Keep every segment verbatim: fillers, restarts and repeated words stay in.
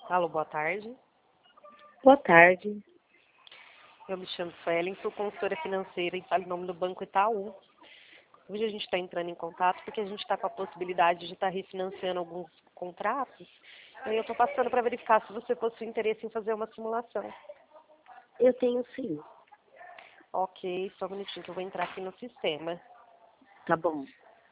Alô, boa tarde. Boa tarde. Eu me chamo Suelen, sou consultora financeira e falo em nome do Banco Itaú. Hoje a gente está entrando em contato porque a gente está com a possibilidade de estar refinanciando alguns contratos. E eu estou passando para verificar se você possui interesse em fazer uma simulação. Eu tenho sim. Ok, só um minutinho que eu vou entrar aqui no sistema. Tá bom.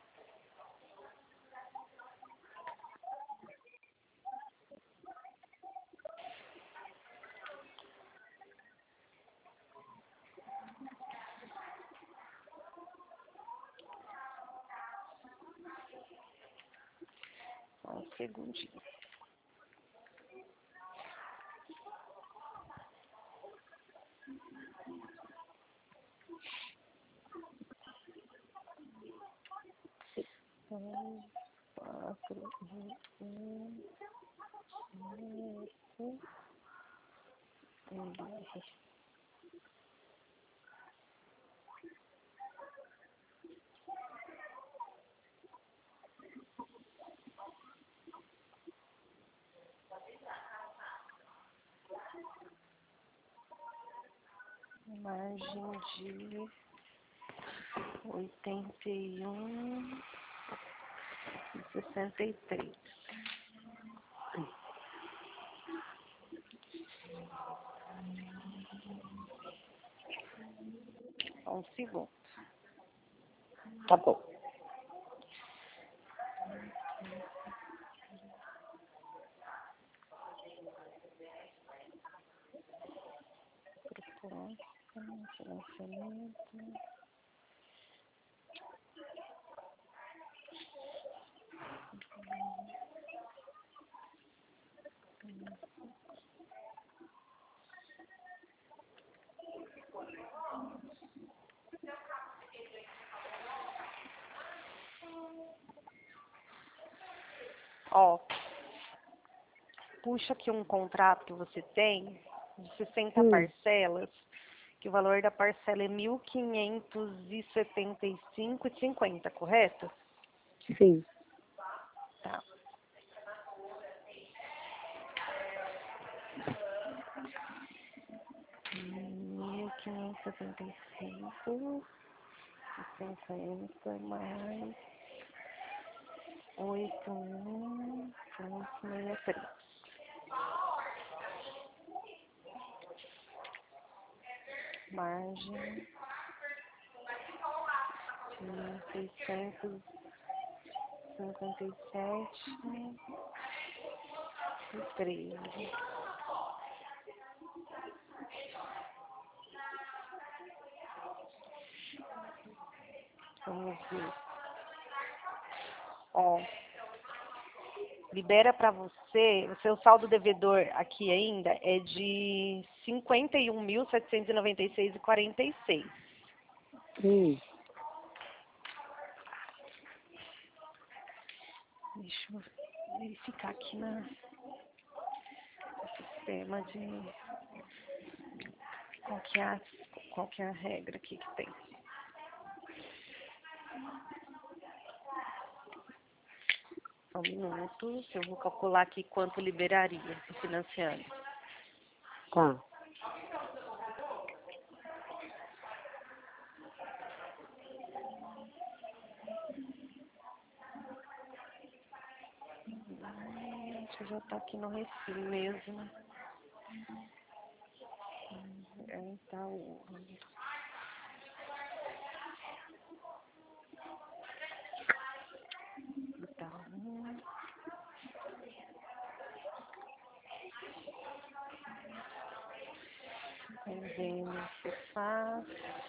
Só um segundinho. Um, quatro, um, um, um, um. Margem de oitenta e um e sessenta e três. Só um segundo. Tá bom. Proposta, financiamento. Ó, puxa aqui um contrato que você tem de sessenta Hum, parcelas, que o valor da parcela é mil quinhentos e setenta e cinco e cinquenta, correto? sim. Tá. Mil quinhentos e setenta e cinco e cinquenta mais oito um ponto sessenta e três. Margem de seiscentos e cinquenta e sete e treze. Vamos ver. Ó, libera para você, o seu saldo devedor aqui ainda é de cinquenta e um mil setecentos e noventa e seis e quarenta e seis. Hum, Deixa eu verificar aqui na, no sistema de qual que é a, qual que é a regra aqui que tem. Só um minuto, eu vou calcular aqui quanto liberaria financiando. tá. Deixa eu já tá aqui no recibo mesmo. É, tá o... Então, vendo se faz.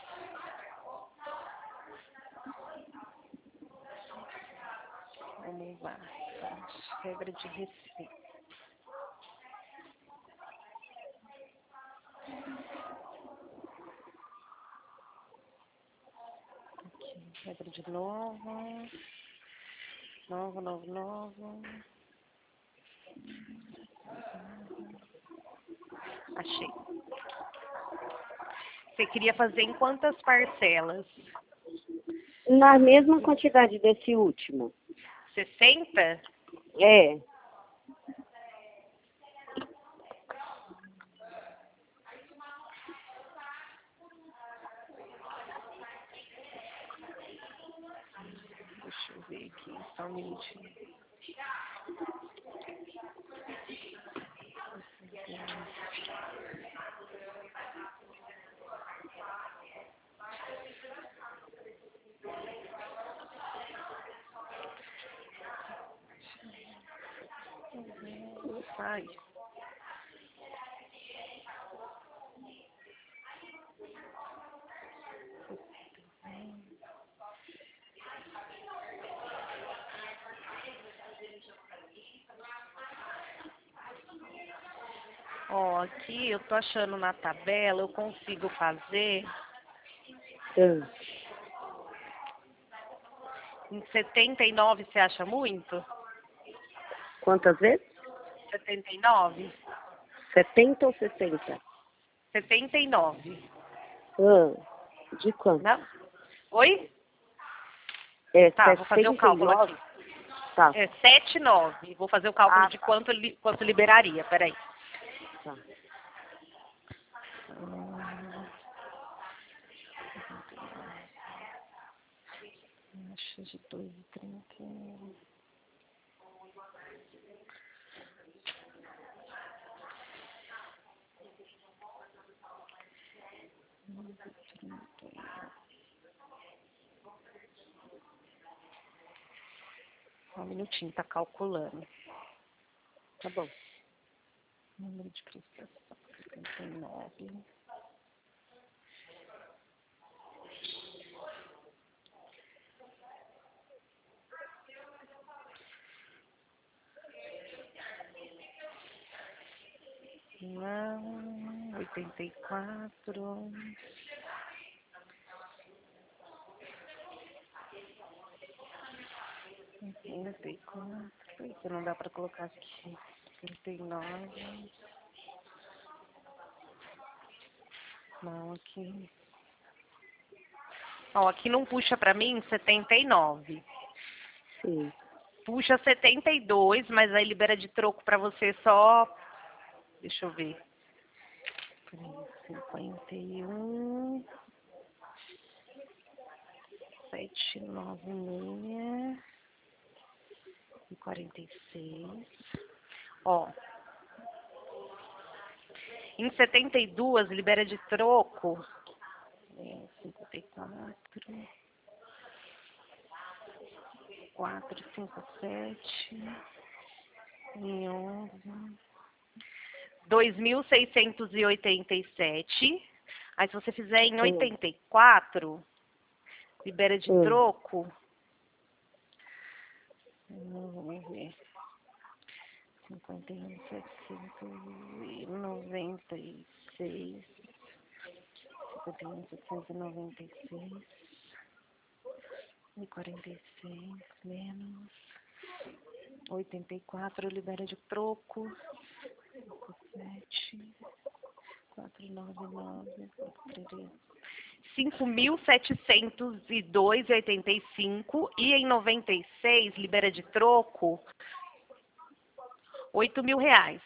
Vamos lá. Tá, regra de recibo. Aqui, regra de novo. Novo, novo, novo. Achei. Você queria fazer em quantas parcelas? Na mesma quantidade desse último. sessenta? É. ver aqui, só um minutinho. Ai. Ó, aqui eu tô achando na tabela, eu consigo fazer Hum. em setenta e nove, você acha muito? Quantas vezes? setenta e nove? setenta ou sessenta? setenta e nove. Hum. De quanto? Não? Oi? É Tá, vou fazer o sessenta e cálculo nove? aqui. Tá. É sete e nove. Vou fazer o cálculo Ah, de tá. quanto, li, quanto liberaria. Peraí. Tá. Taxa de dois e trinta. Só um minutinho, tá calculando. Tá bom. Número de prestação, setenta e nove. Não, oitenta e quatro. oitenta e quatro. Isso não dá pra colocar aqui. trinta e nove. Não, aqui. Ó, aqui não puxa pra mim setenta e nove. Sim. Puxa setenta e dois, mas aí libera de troco pra você só. Deixa eu ver. cinquenta e um. setecentos e noventa e seis. E quarenta e seis. Ó. Em setenta e dois libera de troco. É, cinquenta e quatro. quatro, cinco, sete. E onze. dois mil seiscentos e oitenta e sete. Aí se você fizer em Hum. oitenta e quatro, libera de Hum. troco. Vamos ver. cinquenta e um, setecentos e noventa e seis. cinquenta e um, setecentos e noventa e seis. E quarenta e seis menos. oitenta e quatro libera de troco. cinco, sete. quatro, nove, nove. cinco mil setecentos e dois e oitenta e cinco. E em noventa e seis libera de troco oito mil reais.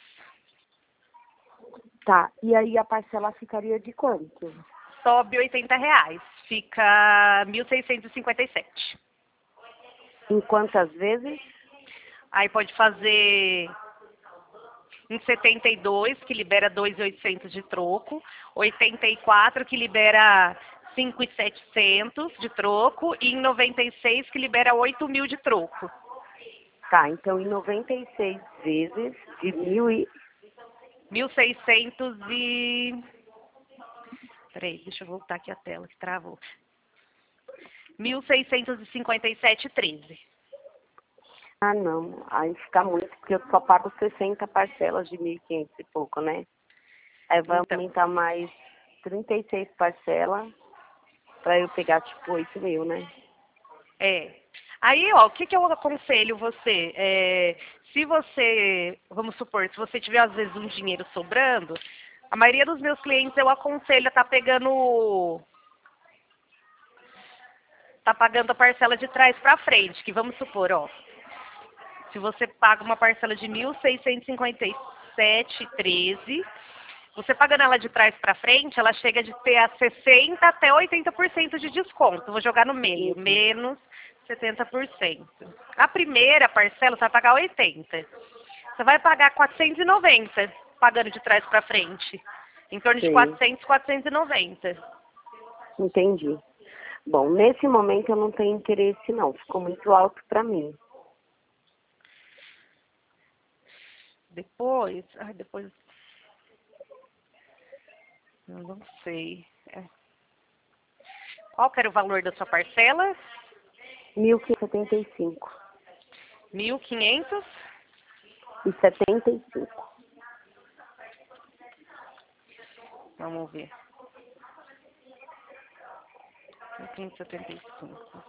Tá. E aí a parcela ficaria de quanto? Sobe oitenta reais. Fica mil seiscentos e cinquenta e sete. Em quantas vezes? Aí pode fazer em setenta e dois, que libera dois mil e oitocentos de troco. oitenta e quatro, que libera cinco mil e setecentos de troco. E em noventa e seis, que libera oito mil de troco. Tá, então em noventa e seis vezes de mil e... mil e seiscentos e... Peraí, deixa eu voltar aqui a tela que travou. mil seiscentos e cinquenta e sete e treze. Ah, não. Aí fica muito, porque eu só pago sessenta parcelas de mil e quinhentos e pouco, né? Aí vai Então, aumentar mais trinta e seis parcelas pra eu pegar, tipo, oito mil, né? é. Aí, ó, o que, que eu aconselho você? É, se você, vamos supor, se você tiver às vezes um dinheiro sobrando, a maioria dos meus clientes eu aconselho a estar pegando, tá pagando a parcela de trás para frente, que vamos supor, ó, se você paga uma parcela de mil seiscentos e cinquenta e sete e treze, você pagando ela de trás para frente, ela chega de ter a sessenta até oitenta por cento de desconto. Vou jogar no meio, Uhum. menos setenta por cento. A primeira parcela você vai pagar oitenta. Você vai pagar quatrocentos e noventa, pagando de trás para frente. Em torno de Sim. quatrocentos, quatrocentos e noventa. Entendi. Bom, nesse momento eu não tenho interesse não, ficou muito alto para mim. Depois, ai, depois, eu não sei. É. Qual que era o valor da sua parcela? mil quinhentos e setenta e cinco. mil quinhentos E setenta e cinco. Vamos ver. mil quinhentos e setenta e cinco.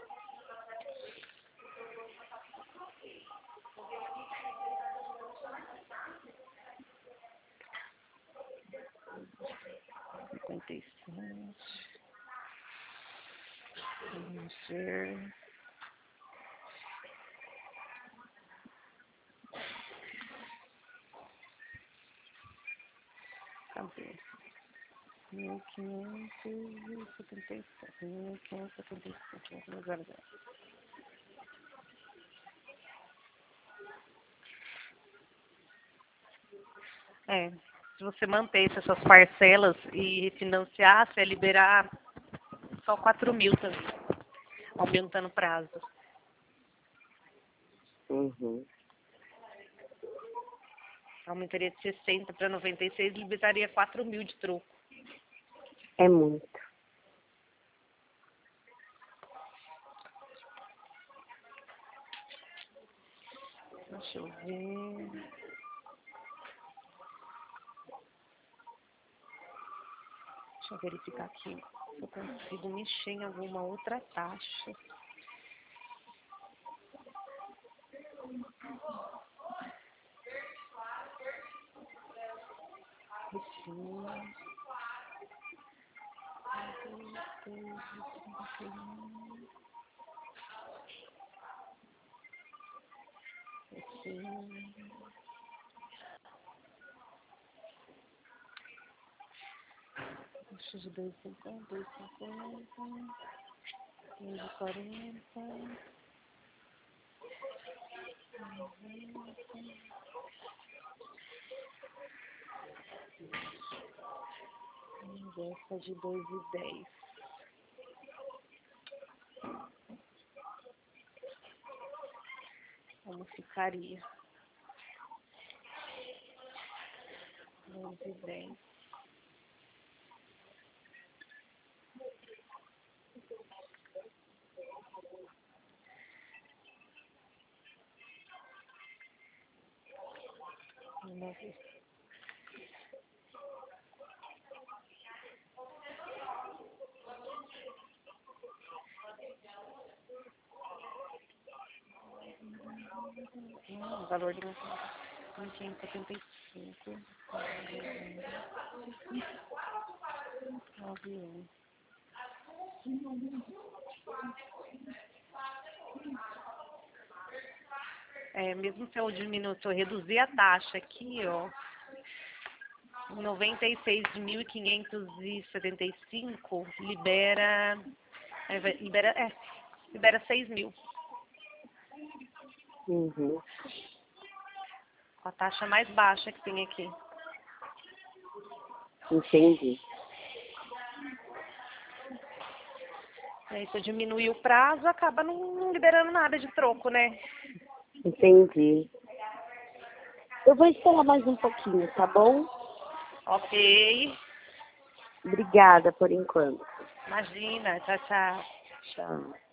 cinquenta e sete. Vamos ver. Cadê? mil quinhentos e setenta e sete. mil quinhentos e setenta e cinco. Vamos ver. É, se você mantesse essas parcelas e financiasse, é liberar só quatro mil também, aumentando o prazo. Uhum. Aumentaria de sessenta para noventa e seis, liberaria quatro mil de troco. É muito. Deixa eu ver. Deixa eu verificar aqui se eu consigo mexer em alguma outra taxa. Sim. Taxa de dois e cinquenta, dois e cinquenta, dois e quarenta. Essa de dois e dez. Como ficaria? dois e dez. Vamos ver. Hum, o valor de mil quinhentos e setenta e cinco. nove um. É, mesmo se eu diminuir, se eu reduzir a taxa aqui, ó, noventa e seis mil quinhentos e setenta e cinco, libera, é, vai- libera, é, libera seis mil. Uhum. A taxa mais baixa que tem aqui. Entendi. Aí, se eu diminuir o prazo, acaba não, não liberando nada de troco, né? Entendi. Eu vou esperar mais um pouquinho, tá bom? Ok. Obrigada por enquanto. Imagina. Tchau, tchau. Tchau.